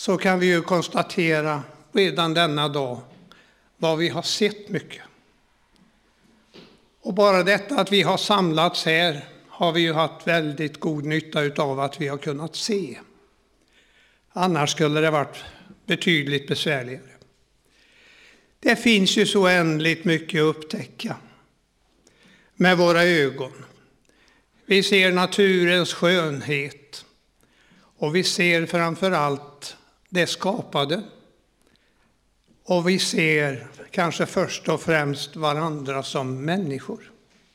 så kan vi ju konstatera redan denna dag vad vi har sett mycket. Och bara detta att vi har samlats här har vi ju haft väldigt god nytta av att vi har kunnat se. Annars skulle det varit betydligt besvärligare. Det finns ju så oändligt mycket att upptäcka med våra ögon. Vi ser naturens skönhet och vi ser framför allt det skapade. Och vi ser kanske först och främst varandra som människor.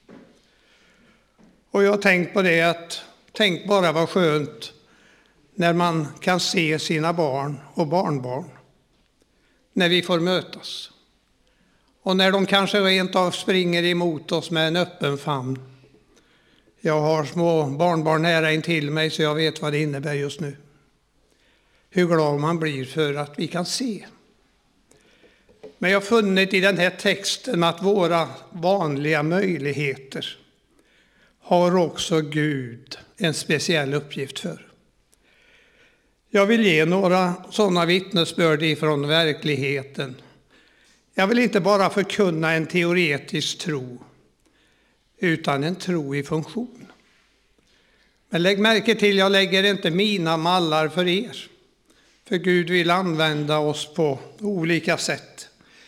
Och jag har tänkt på det att, tänk bara vad skönt när man kan se sina barn och barnbarn. När vi får mötas. Och när de kanske rent av springer emot oss med en öppen famn. Jag har små barnbarn nära intill mig så jag vet vad det innebär just nu. Hur glad man blir för att vi kan se. Men jag har funnit i den här texten att våra vanliga möjligheter har också Gud en speciell uppgift för. Jag vill ge några sådana vittnesbörd ifrån verkligheten. Jag vill inte bara förkunna en teoretisk tro, utan en tro i funktion. Men lägg märke till, jag lägger inte mina mallar för er. För Gud vill använda oss på olika sätt.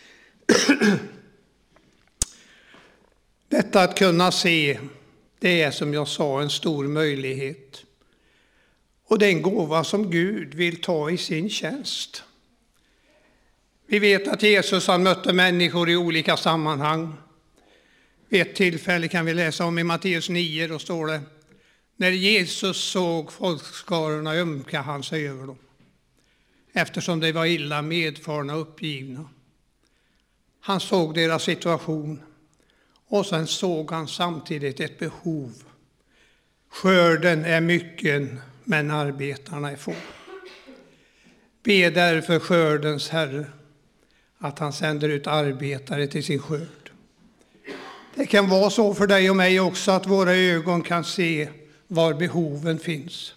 Detta att kunna se, det är som jag sa en stor möjlighet. Och det är en gåva som Gud vill ta i sin tjänst. Vi vet att Jesus han mötte människor i olika sammanhang. Vid ett tillfälle kan vi läsa om i Matteus 9, då står det: när Jesus såg folkskarorna ömkade han sig över dem, eftersom de var illa medfarna och uppgivna. Han såg deras situation och sen såg han samtidigt ett behov. Skörden är mycken, men arbetarna är få. Be därför skördens Herre att han sänder ut arbetare till sin skörd. Det kan vara så för dig och mig också att våra ögon kan se var behoven finns.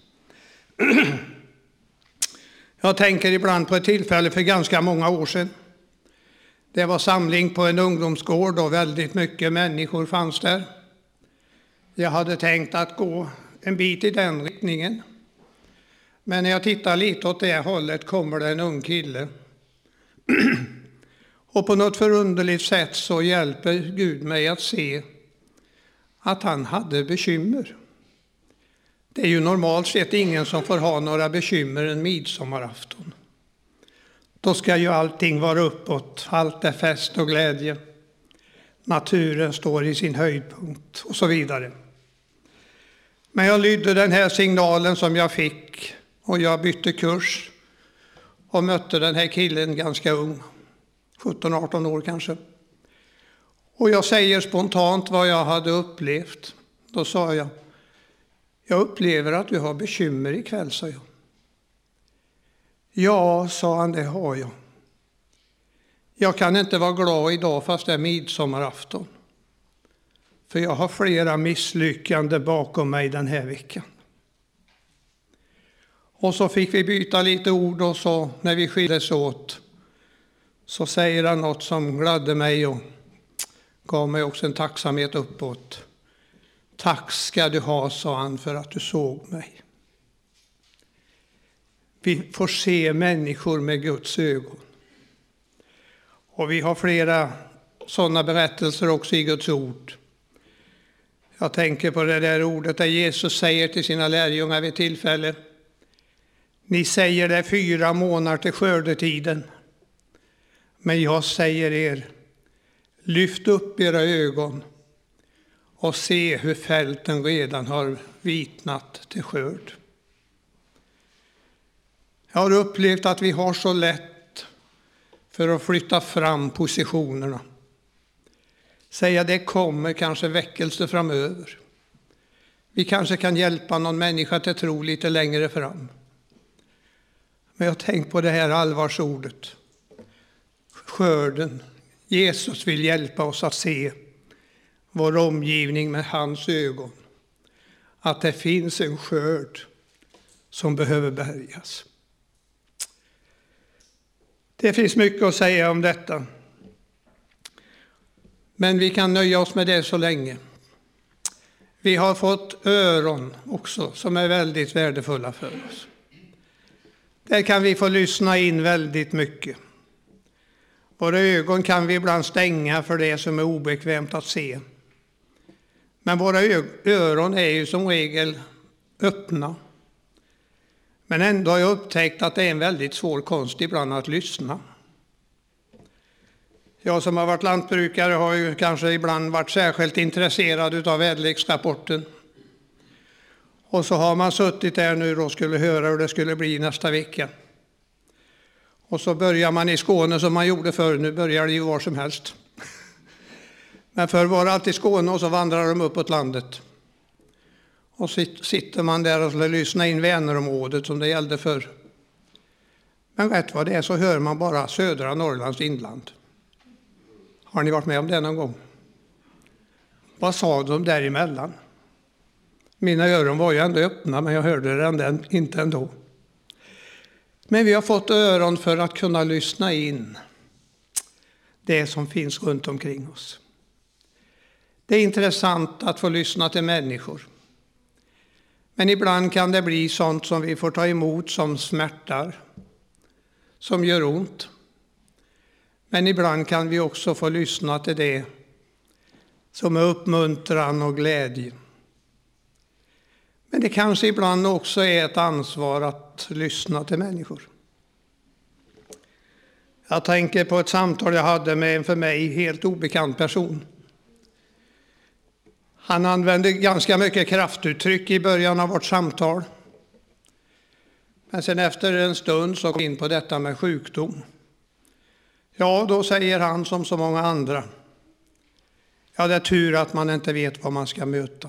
Jag tänker ibland på ett tillfälle för ganska många år sedan. Det var samling på en ungdomsgård och väldigt mycket människor fanns där. Jag hade tänkt att gå en bit i den riktningen. Men när jag tittar lite åt det hållet kommer det en ung kille. Och på något förunderligt sätt så hjälper Gud mig att se att han hade bekymmer. Det är ju normalt sett ingen som får ha några bekymmer en midsommarafton. Då ska ju allting vara uppåt, allt är fest och glädje. Naturen står i sin höjdpunkt och så vidare. Men jag lydde den här signalen som jag fick och jag bytte kurs och mötte den här killen ganska ung, 17-18 år kanske. Och jag säger spontant vad jag hade upplevt. Då sa jag upplever att du har bekymmer ikväll, sa jag. Ja, sa han, det har jag. Jag kan inte vara glad idag fast det är midsommarafton. För jag har flera misslyckanden bakom mig den här veckan. Och så fick vi byta lite ord och så när vi skildes åt så säger han något som gladde mig och gav mig också en tacksamhet uppåt. Tack ska du ha, sa han, för att du såg mig. Vi får se människor med Guds ögon. Och vi har flera sådana berättelser också i Guds ord. Jag tänker på det där ordet där Jesus säger till sina lärjungar vid tillfälle: ni säger det 4 månader till skördetiden. Men jag säger er, lyft upp era ögon och se hur fälten redan har vitnat till skörd. Jag har upplevt att vi har så lätt för att flytta fram positionerna. Säga det kommer kanske väckelse framöver. Vi kanske kan hjälpa någon människa till tro lite längre fram. Men jag har tänkt på det här allvarsordet. Skörden. Jesus vill hjälpa oss att se vår omgivning med hans ögon. Att det finns en skörd som behöver bärgas. Det finns mycket att säga om detta. Men vi kan nöja oss med det så länge. Vi har fått öron också som är väldigt värdefulla för oss. Där kan vi få lyssna in väldigt mycket. Våra ögon kan vi ibland stänga för det som är obekvämt att se. Men våra öron är ju som regel öppna. Men ändå har jag upptäckt att det är en väldigt svår konst ibland att lyssna. Jag som har varit lantbrukare har ju kanske ibland varit särskilt intresserad av väderleksrapporten. Och så har man suttit där nu och skulle höra hur det skulle bli nästa vecka. Och så börjar man i Skåne som man gjorde förr, nu börjar det ju var som helst. Men förr var det alltid Skåne och så vandrar de uppåt landet. Och sitter man där och skulle lyssna in Vänerområdet som det gällde förr. Men rätt vad det är så hör man bara södra Norrlands inland. Har ni varit med om det någon gång? Vad sa de däremellan? Mina öron var ju ändå öppna men jag hörde det inte ändå. Men vi har fått öron för att kunna lyssna in det som finns runt omkring oss. Det är intressant att få lyssna till människor. Men ibland kan det bli sånt som vi får ta emot som smärtar, som gör ont. Men ibland kan vi också få lyssna till det som är uppmuntran och glädje. Men det kanske ibland också är ett ansvar att lyssna till människor. Jag tänker på ett samtal jag hade med en för mig helt obekant person. Han använde ganska mycket kraftuttryck i början av vårt samtal. Men sen efter en stund så kom in på detta med sjukdom. Ja, då säger han som så många andra. Ja, det är tur att man inte vet vad man ska möta.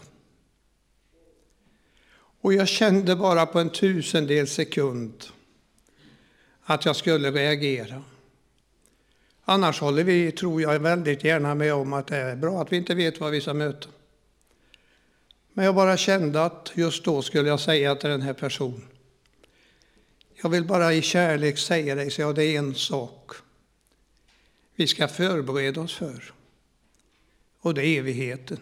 Och jag kände bara på en 1000-del sekund att jag skulle reagera. Annars håller vi, tror jag, väldigt gärna med om att det är bra att vi inte vet vad vi ska möta. Men jag bara kände att just då skulle jag säga till den här personen. Jag vill bara i kärlek säga dig, så det är en sak vi ska förbereda oss för. Och det är evigheten.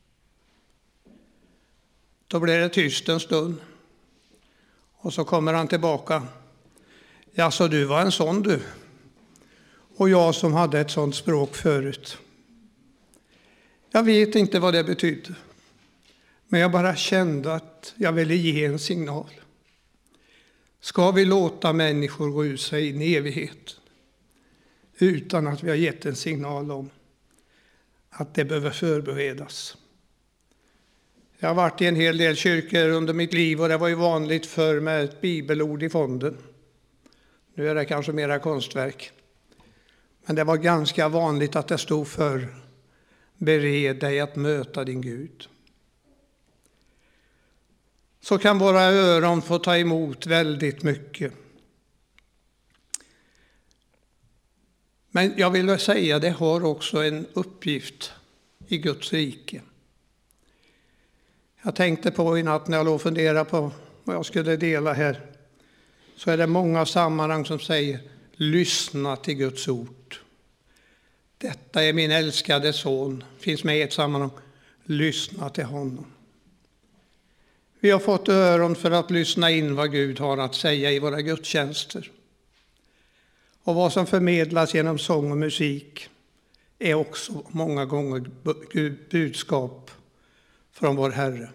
Då blir det tyst en stund. Och så kommer han tillbaka. Ja, så du var en sån du. Och jag som hade ett sånt språk förut. Jag vet inte vad det betydde. Men jag bara kände att jag ville ge en signal. Ska vi låta människor gå ut sig in i evighet utan att vi har gett en signal om att det behöver förberedas? Jag har varit i en hel del kyrkor under mitt liv och det var ju vanligt förr med ett bibelord i fonden. Nu är det kanske mera konstverk. Men det var ganska vanligt att det stod för bered dig att möta din Gud. Så kan våra öron få ta emot väldigt mycket. Men jag vill säga att det har också en uppgift i Guds rike. Jag tänkte på i natt när jag låg och funderade på vad jag skulle dela här. Så är det många sammanhang som säger lyssna till Guds ord. Detta är min älskade son. Finns med i ett sammanhang. Lyssna till honom. Vi har fått öron för att lyssna in vad Gud har att säga i våra gudstjänster. Och vad som förmedlas genom sång och musik är också många gånger budskap från vår Herre.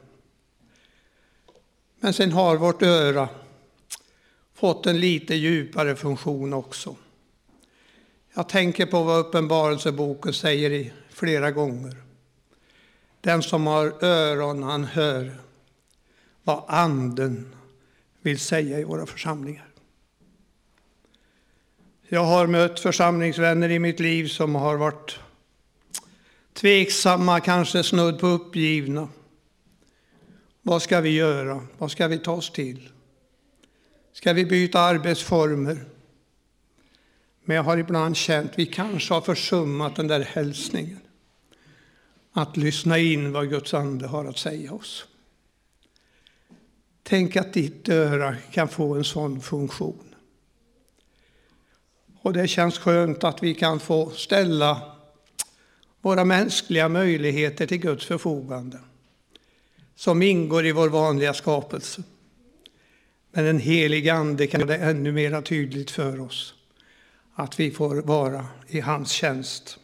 Men sen har vårt öra fått en lite djupare funktion också. Jag tänker på vad Uppenbarelseboken säger i flera gånger. Den som har öron, han hör vad anden vill säga i våra församlingar. Jag har mött församlingsvänner i mitt liv som har varit tveksamma, kanske snudd på uppgivna. Vad ska vi göra? Vad ska vi ta oss till? Ska vi byta arbetsformer? Men jag har ibland känt att vi kanske har försummat den där hälsningen. Att lyssna in vad Guds ande har att säga oss. Tänk att ditt öra kan få en sån funktion. Och det känns skönt att vi kan få ställa våra mänskliga möjligheter till Guds förfogande, som ingår i vår vanliga skapelse. Men den heliga Ande kan göra det ännu mer tydligt för oss att vi får vara i hans tjänst.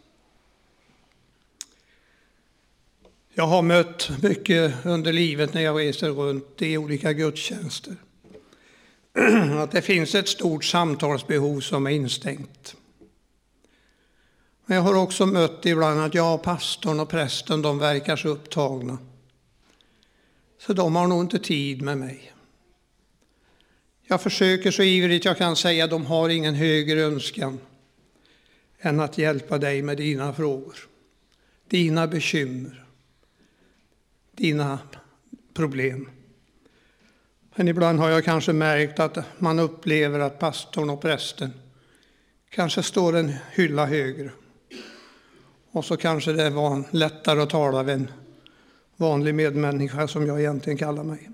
Jag har mött mycket under livet när jag reser runt i olika gudstjänster att det finns ett stort samtalsbehov som är instängt. Men jag har också mött ibland att pastorn och prästen, de verkar så upptagna, så de har nog inte tid med mig. Jag försöker så ivrigt jag kan säga att de har ingen högre önskan än att hjälpa dig med dina frågor, dina bekymmer, dina problem. Men ibland har jag kanske märkt att man upplever att pastorn och prästen kanske står en hylla högre. Och så kanske det var lättare att tala med en vanlig medmänniska som jag egentligen kallar mig.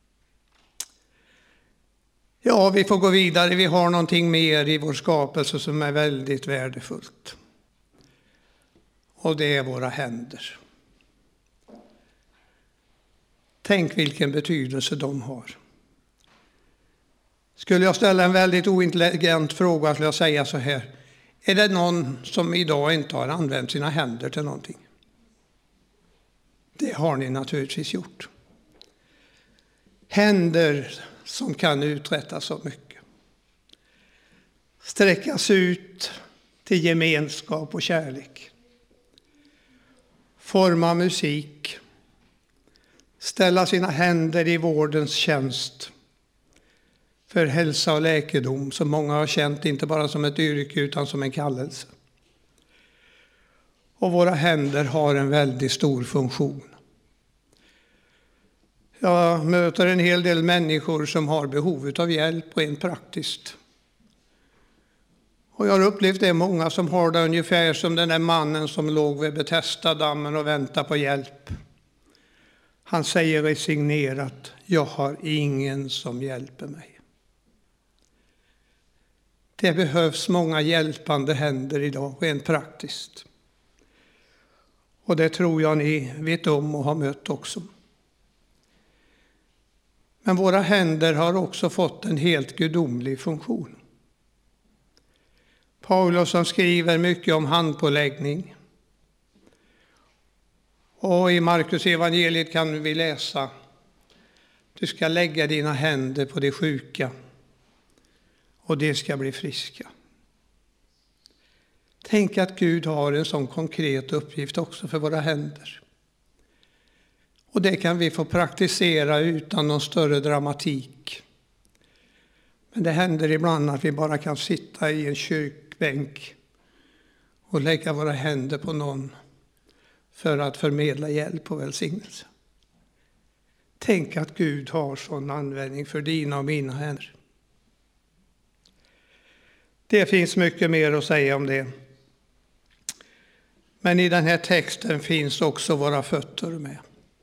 Ja, vi får gå vidare. Vi har någonting mer i vår skapelse som är väldigt värdefullt. Och det är våra händer. Tänk vilken betydelse de har. Skulle jag ställa en väldigt ointelligent fråga skulle jag säga så här. Är det någon som idag inte har använt sina händer till någonting? Det har ni naturligtvis gjort. Händer som kan uträtta så mycket. Sträckas ut till gemenskap och kärlek. Forma musik. Ställa sina händer i vårdens tjänst. För hälsa och läkedom som många har känt inte bara som ett yrke utan som en kallelse. Och våra händer har en väldigt stor funktion. Jag möter en hel del människor som har behov av hjälp rent praktiskt. Och jag har upplevt det många som har det ungefär som den där mannen som låg vid Betesda-dammen och väntade på hjälp. Han säger resignerat, jag har ingen som hjälper mig. Det behövs många hjälpande händer idag, rent praktiskt. Och det tror jag ni vet om och har mött också. Men våra händer har också fått en helt gudomlig funktion. Paulus som skriver mycket om handpåläggning. Och i Markus evangeliet kan vi läsa: du ska lägga dina händer på de sjuka och de ska bli friska. Tänk att Gud har en sån konkret uppgift också för våra händer. Och det kan vi få praktisera utan någon större dramatik. Men det händer ibland att vi bara kan sitta i en kyrkbänk och lägga våra händer på någon för att förmedla hjälp och välsignelse. Tänk att Gud har sån användning för dina och mina händer. Det finns mycket mer att säga om det. Men i den här texten finns också våra fötter med.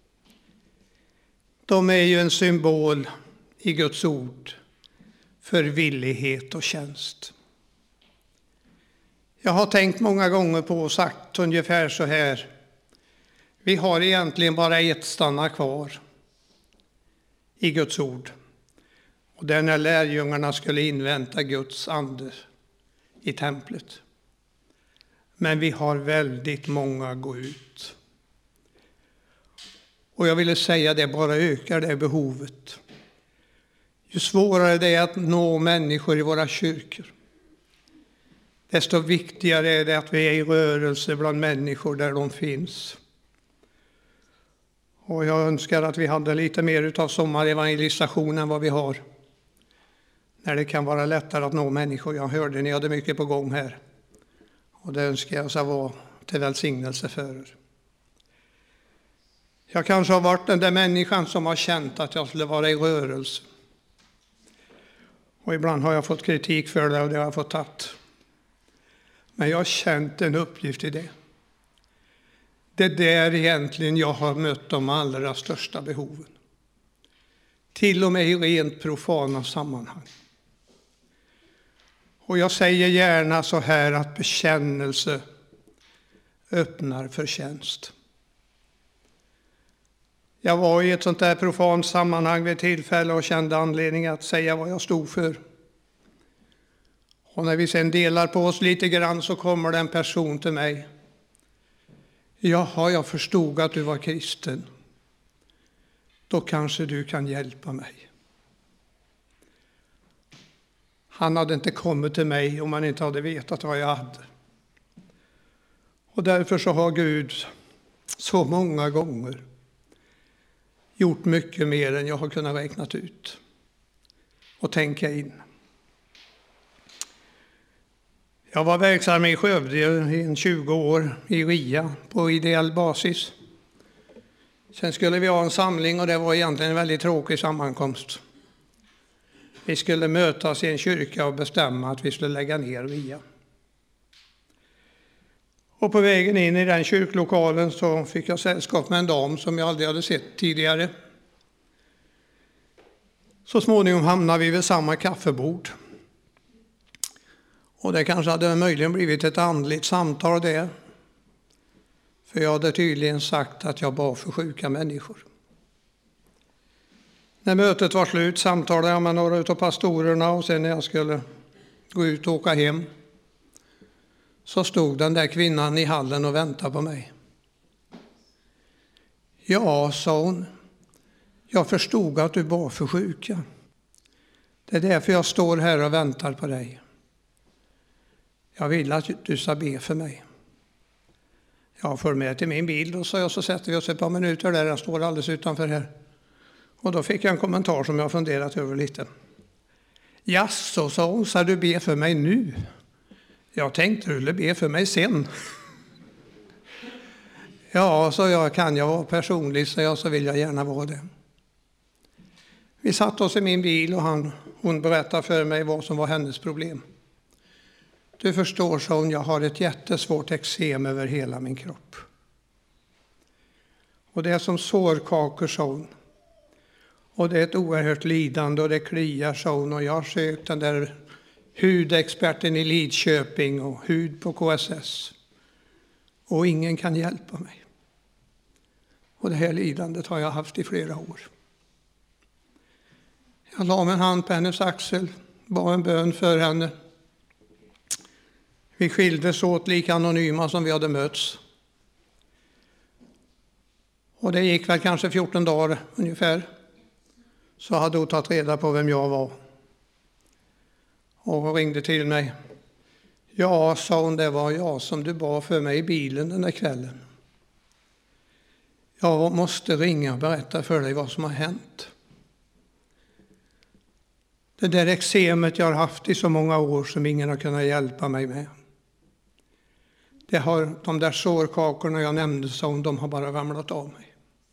De är ju en symbol i Guds ord för villighet och tjänst. Jag har tänkt många gånger på och sagt ungefär så här. Vi har egentligen bara ett stanna kvar i Guds ord. Och det är när lärjungarna skulle invänta Guds ande i templet. Men vi har väldigt många gå ut. Och jag ville säga det bara ökar det behovet. Ju svårare det är att nå människor i våra kyrkor, desto viktigare är det att vi är i rörelse bland människor där de finns. Och jag önskar att vi hade lite mer av sommarevangelisation än vad vi har. När det kan vara lättare att nå människor. Jag hörde ni hade mycket på gång här. Och det önskar jag ska vara till välsignelse för er. Jag kanske har varit den där människan som har känt att jag skulle vara i rörelse. Och ibland har jag fått kritik för det och det har jag fått tatt. Men jag har känt en uppgift i det. Det är där egentligen jag har mött de allra största behoven. Till och med i rent profana sammanhang. Och jag säger gärna så här att bekännelse öppnar för tjänst. Jag var i ett sånt där profant sammanhang vid tillfälle och kände anledning att säga vad jag stod för. Och när vi sen delar på oss lite grann så kommer det en person till mig. Jaha, jag förstod att du var kristen. Då kanske du kan hjälpa mig. Han hade inte kommit till mig om han inte hade vetat vad jag hade. Och därför så har Gud så många gånger gjort mycket mer än jag har kunnat räkna ut och tänka in. Jag var verksam i Skövde i 20 år i RIA på ideell basis. Sen skulle vi ha en samling och det var egentligen en väldigt tråkig sammankomst. Vi skulle mötas i en kyrka och bestämma att vi skulle lägga ner RIA. Och på vägen in i den kyrklokalen så fick jag sällskap med en dam som jag aldrig hade sett tidigare. Så småningom hamnade vi vid samma kaffebord. Och det kanske hade möjligen blivit ett andligt samtal där. För jag hade tydligen sagt att jag bad för sjuka människor. När mötet var slut samtalade jag med några av pastorerna och sen när jag skulle gå ut och åka hem så stod den där kvinnan i hallen och väntade på mig. Ja, sa hon, jag förstod att du bad för sjuka. Det är därför jag står här och väntar på dig. Jag vill att du ska be för mig. Jag får med till min bil och så sätter vi oss ett par minuter där. Den står alldeles utanför här. Och då fick jag en kommentar som jag funderat över lite. Jaså, sa hon, ska du be för mig nu? Jag tänkte du skulle be för mig sen. Ja, så kan jag vara personlig så vill jag gärna vara det. Vi satt oss i min bil och hon berättade för mig vad som var hennes problem. Du förstår, sa hon, jag har ett jättesvårt eksem över hela min kropp. Och det är som sårkakor, sa hon. Och det är ett oerhört lidande och det kliar, sa hon. Och jag har sökt den där hudexperten i Lidköping och hud på KSS. Och ingen kan hjälpa mig. Och det här lidandet har jag haft i flera år. Jag la min hand på hennes axel, bad en bön för henne. Vi skildes åt lika anonyma som vi hade mötts. Och det gick väl kanske 14 dagar ungefär. Så hade hon tagit reda på vem jag var. Och hon ringde till mig. Ja, sa hon, det var jag som du bad för mig i bilen den där kvällen. Jag måste ringa och berätta för dig vad som har hänt. Det där eksemet jag har haft i så många år som ingen har kunnat hjälpa mig med. De där sårkakorna jag nämnde, sa hon, de har bara ramlat av mig.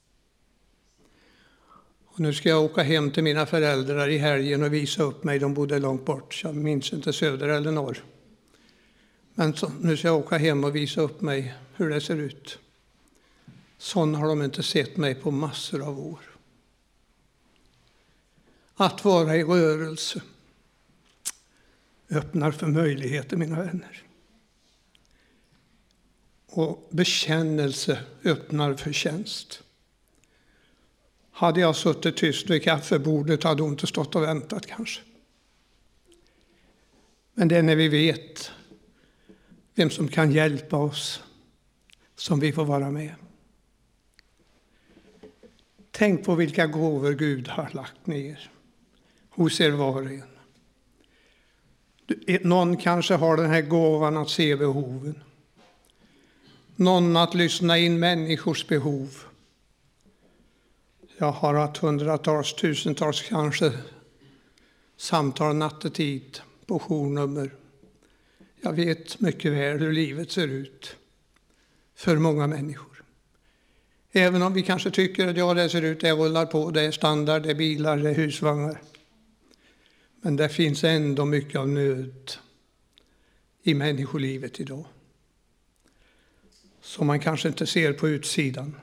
Och nu ska jag åka hem till mina föräldrar i helgen och visa upp mig. De bodde långt bort, jag minns inte söder eller norr. Men nu ska jag åka hem och visa upp mig hur det ser ut. Sån har de inte sett mig på massor av år. Att vara i rörelse öppnar för möjligheter, mina vänner. Och bekännelse öppnar för tjänst. Hade jag suttit tyst vid kaffebordet hade hon inte stått och väntat kanske. Men det är när vi vet vem som kan hjälpa oss som vi får vara med. Tänk på vilka gåvor Gud har lagt ner hos er var och en. Någon kanske har den här gåvan att se behoven. Någon att lyssna in människors behov. Jag har haft hundratals, tusentals kanske samtal nattetid på journummer. Jag vet mycket väl hur livet ser ut för många människor. Även om vi kanske tycker att det ser ut, det rullar på, det är standard, det är bilar, det är husvagnar. Men det finns ändå mycket av nöd i människolivet idag. Som man kanske inte ser på utsidan.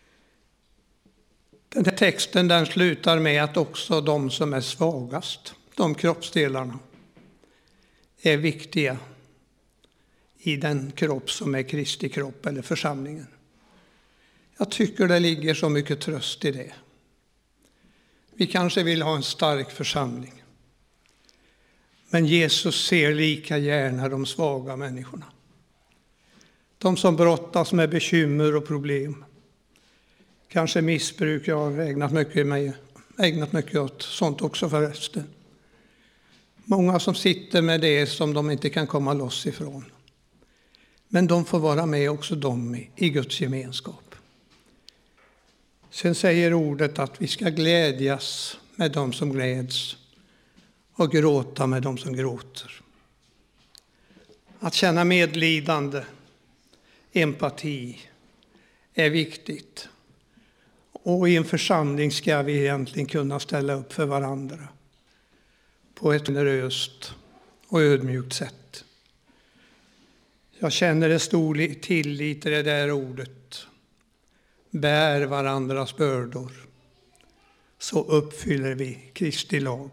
Den här texten den slutar med att också de som är svagast de kroppsdelarna är viktiga i den kropp som är Kristi kropp eller församlingen. Jag tycker det ligger så mycket tröst i det. Vi kanske vill ha en stark församling. Men Jesus ser lika gärna de svaga människorna. De som brottas med bekymmer och problem. Kanske missbruk, jag har ägnat mycket åt sånt också förresten. Många som sitter med det som de inte kan komma loss ifrån. Men de får vara med också de i Guds gemenskap. Sen säger ordet att vi ska glädjas med de som gläds och gråta med de som gråter. Att känna medlidande, empati är viktigt. Och i en församling ska vi egentligen kunna ställa upp för varandra på ett generöst och ödmjukt sätt. Jag känner en stor tillit till det där ordet. Bär varandras bördor, så uppfyller vi Kristi lag.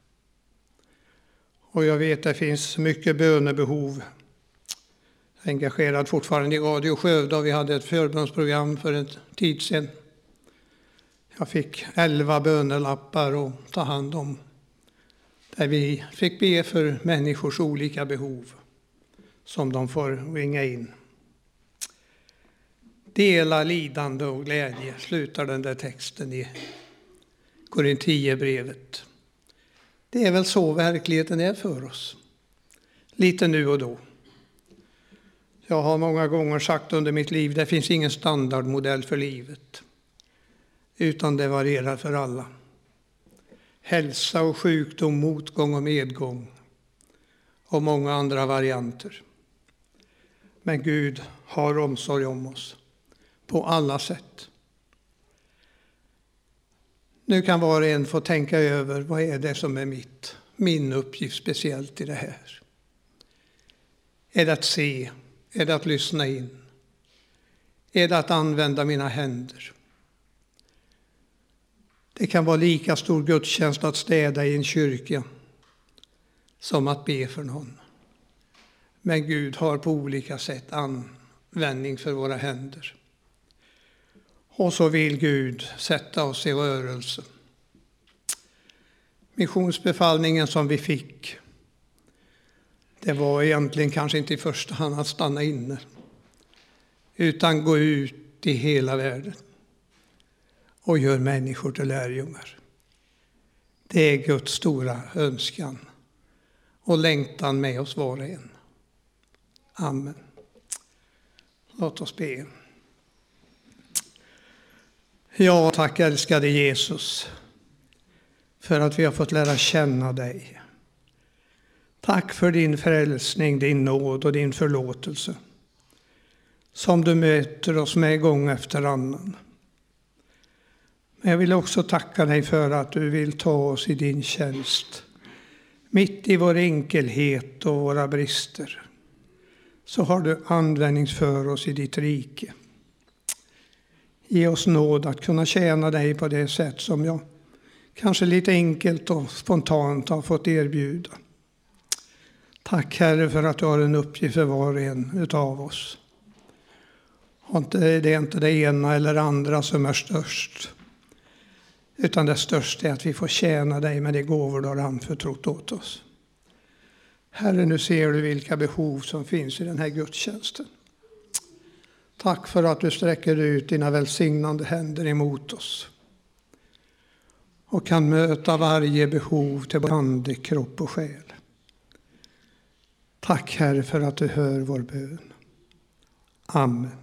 Och jag vet att det finns mycket bönebehov. Jag är engagerad fortfarande i Radio Skövde och vi hade ett förbönsprogram för en tid sedan. Jag fick 11 bönelappar att ta hand om. Där vi fick be för människors olika behov som de får ringa in. Dela lidande och glädje, slutar den där texten i Korintierbrevet. Det är väl så verkligheten är för oss. Lite nu och då. Jag har många gånger sagt under mitt liv, det finns ingen standardmodell för livet. Utan det varierar för alla. Hälsa och sjukdom, motgång och medgång. Och många andra varianter. Men Gud har omsorg om oss. På alla sätt. Nu kan var och en få tänka över vad är det som är min uppgift speciellt i det här. Är det att se? Är det att lyssna in? Är det att använda mina händer? Det kan vara lika stor gudstjänst att städa i en kyrka som att be för någon. Men Gud har på olika sätt användning för våra händer. Och så vill Gud sätta oss i rörelse. Missionsbefallningen som vi fick, det var egentligen kanske inte i första hand att stanna inne, utan gå ut i hela världen och gör människor till lärjungar. Det är Guds stora önskan och längtan med oss var och en. Amen. Låt oss be. Ja, tack älskade Jesus för att vi har fått lära känna dig. Tack för din frälsning, din nåd och din förlåtelse som du möter oss med gång efter annan. Men jag vill också tacka dig för att du vill ta oss i din tjänst. Mitt i vår enkelhet och våra brister så har du användning för oss i ditt rike. Ge oss nåd att kunna tjäna dig på det sätt som jag kanske lite enkelt och spontant har fått erbjuda. Tack Herre för att du har en uppgift för var och en utav oss. Det är inte det ena eller andra som är störst. Utan det största är att vi får tjäna dig med de gåvor du har anförtrott åt oss. Herre, nu ser du vilka behov som finns i den här gudstjänsten. Tack för att du sträcker ut dina välsignande händer emot oss. Och kan möta varje behov till ande, kropp och själ. Tack Herre för att du hör vår bön. Amen.